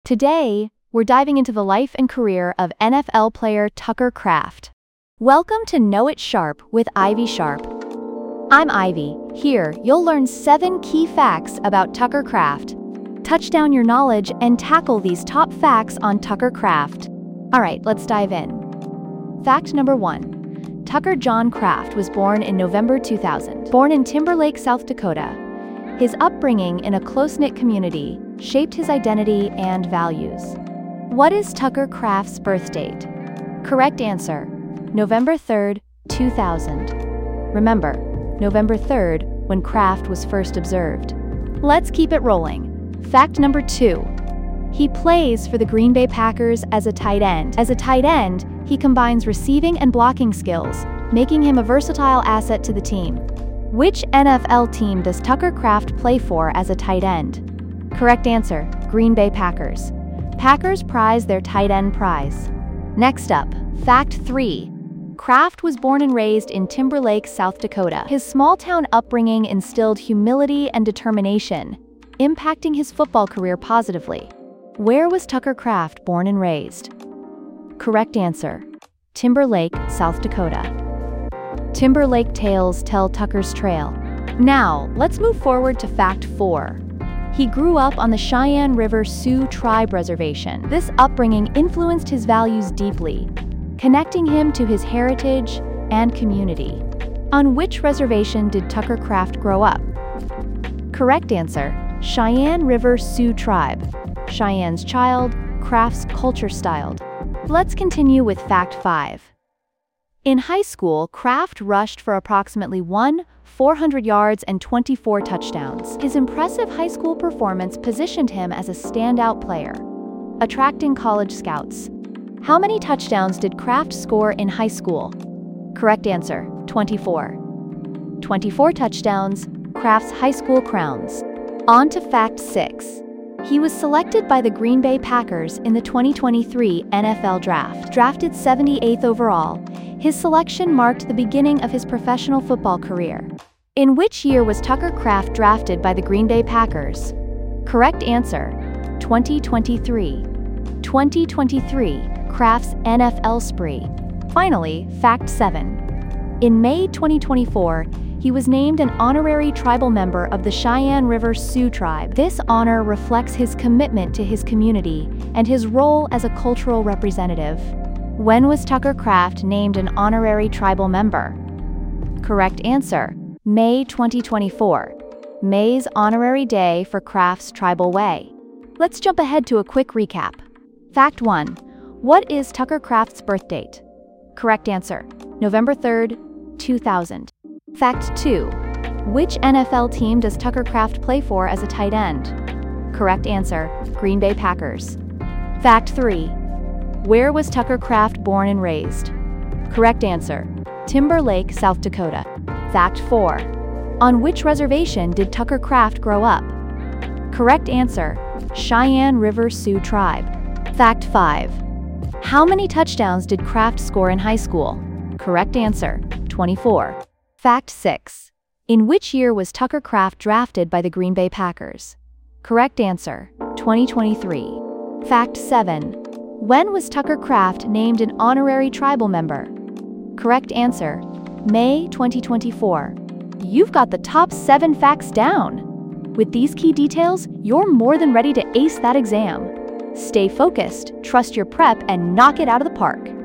Today, we're diving into the life and career of NFL player Tucker Kraft. Welcome to Know It Sharp with Ivy Sharp. I'm Ivy. Here, you'll learn 7 key facts about Tucker Kraft. Touch down your knowledge and tackle these top facts on Tucker Kraft. All right, let's dive in. Fact number 1. Tucker John Kraft was born in November 2000. Born in Timberlake, South Dakota. His upbringing in a close-knit community shaped his identity and values. What is Tucker Kraft's birth date? Correct answer: November 3rd, 2000. Remember, November 3rd, when Kraft was first observed. Let's keep it rolling. Fact number 2. He plays for the Green Bay Packers as a tight end. As a tight end, he combines receiving and blocking skills, making him a versatile asset to the team. Which NFL team does Tucker Kraft play for as a tight end? Correct answer: Green Bay Packers. Packers prize their tight end prize. Next up, fact 3. Kraft was born and raised in Timberlake, South Dakota. His small-town upbringing instilled humility and determination, impacting his football career positively. Where was Tucker Kraft born and raised? Correct answer: Timberlake, South Dakota. Timberlake tales tell Tucker's trail. Now, let's move forward to fact 4. He grew up on the Cheyenne River Sioux Tribe Reservation. This upbringing influenced his values deeply, connecting him to his heritage and community. On which reservation did Tucker Kraft grow up? Correct answer: Cheyenne River Sioux Tribe. Cheyenne's child, Kraft's culture styled. Let's continue with fact 5. In high school, Kraft rushed for approximately 400 yards and 24 touchdowns. His impressive high school performance positioned him as a standout player, attracting college scouts. How many touchdowns did Kraft score in high school? Correct answer: 24. 24 touchdowns, Kraft's high school crowns. On to fact 6. He was selected by the Green Bay Packers in the 2023 NFL Draft. Drafted 78th overall, his selection marked the beginning of his professional football career. In which year was Tucker Kraft drafted by the Green Bay Packers? Correct answer: 2023. 2023, Kraft's NFL spree. Finally, fact 7. In May 2024, he was named an honorary tribal member of the Cheyenne River Sioux Tribe. This honor reflects his commitment to his community and his role as a cultural representative. When was Tucker Kraft named an honorary tribal member? Correct answer: May 2024. May's honorary day for Kraft's tribal way. Let's jump ahead to a quick recap. Fact 1. What is Tucker Kraft's birth date? Correct answer: November 3rd, 2000. Fact 2. Which NFL team does Tucker Kraft play for as a tight end? Correct answer: Green Bay Packers. Fact 3. Where was Tucker Kraft born and raised? Correct answer: Timberlake, South Dakota. Fact 4. On which reservation did Tucker Kraft grow up? Correct answer: Cheyenne River Sioux Tribe. Fact 5. How many touchdowns did Kraft score in high school? Correct answer: 24. Fact 6. In which year was Tucker Kraft drafted by the Green Bay Packers? Correct answer: 2023. Fact 7. When was Tucker Kraft named an honorary tribal member? Correct answer: May 2024. You've got the top 7 facts down. With these key details, you're more than ready to ace that exam. Stay focused, trust your prep, and knock it out of the park.